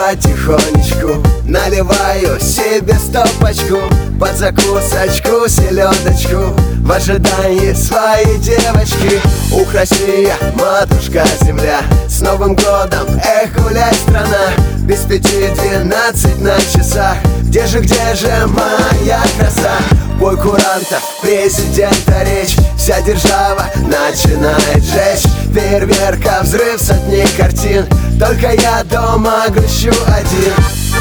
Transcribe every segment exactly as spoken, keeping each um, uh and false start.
потихонечку наливаю себе стопочку под закусочку селедочку в ожидании своей девочки. Ух, Россия, матушка земля, с Новым годом, эх, гуляй, страна. Без пяти двенадцать на часах, где же, где же моя краса? Бой курантов, президента речь, вся держава начинает жечь. Фейерверка, взрыв, сотни картин, только я дома грущу один.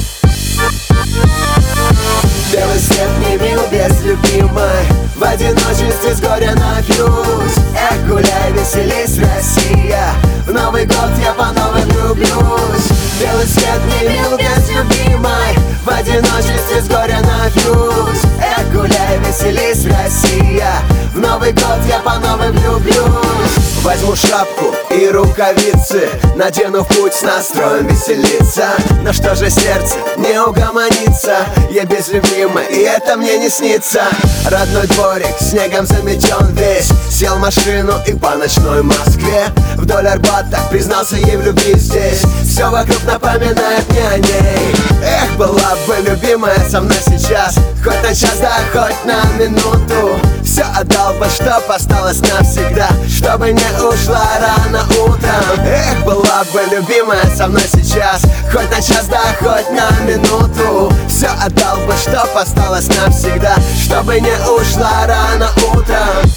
Белый свет не мил без любимой, в одиночестве с горя напьюсь. Эх, гуляй, веселись, Россия, в Новый год я по новой влюблюсь. Белый свет не мил без любимой, в одиночестве с горя напьюсь. Эх, гуляй, веселись, Россия, в Новый год я по новой влюблюсь. Возьму шапку и рукавицы, надену в путь с настроем веселиться. Но что же сердце не угомонится, я без любимой, и это мне не снится. Родной дворик снегом заметен весь, сел в машину и по ночной Москве вдоль Арбата признался ей в любви здесь. Все вокруг напоминает мне о ней. Эх, была бы любимая со мной сейчас, хоть на час, да хоть на минуту. Все отдал бы, чтоб осталось навсегда, чтобы не ушла рано утром. Эх, была бы любимая со мной сейчас, хоть на час, да хоть на минуту. Все отдал бы, чтоб осталось навсегда, чтобы не ушла рано утром.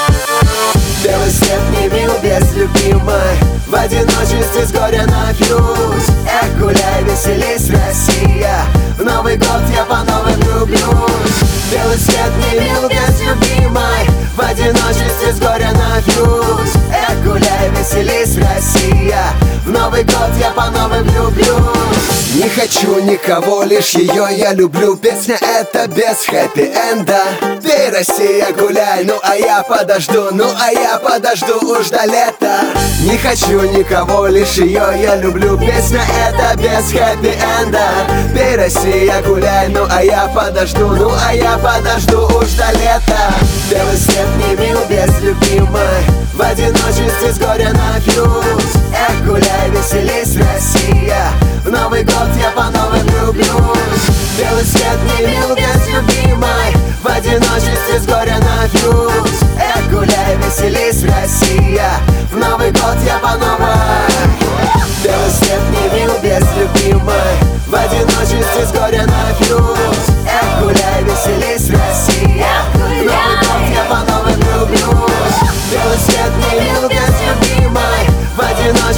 Белый свет не мил без любимой, в одиночестве с горя напьюсь. Эх, гуляй, веселись, Россия, в Новый год я по новой влюблюсь. Белый свет не мил без любимой, в одиночестве с горя напьюсь. Эх, гуляй, веселись, Россия, в Новый год я по новой влюблюсь. Не хочу никого, лишь ее я люблю. Песня эта без хэппи-энда. Ты, Россия, гуляй, ну а я подожду, ну а я подожду уж до лета. Не хочу никого, лишь ее я люблю. Песня эта без хэппи-энда. Ты, Россия, гуляй, ну а я подожду, ну а я подожду уж до лета. Белый свет не мил без любимой, в одиночестве с горя напьюсь. Эх, гуляй, веселись, Россия, в Новый год я по новой влюблюсь. Белый свет не мил без любимой, в одиночестве с горя напьюсь. Эх, гуляй, веселись, Россия, в Новый год я по новой. Белый свет не мил без любимой, в одиночестве с горя напьюсь. Эх, гуляй, веселись, Россия, в Новый год я по новой влюблюсь. Белый свет не мил без любимой, в одиночестве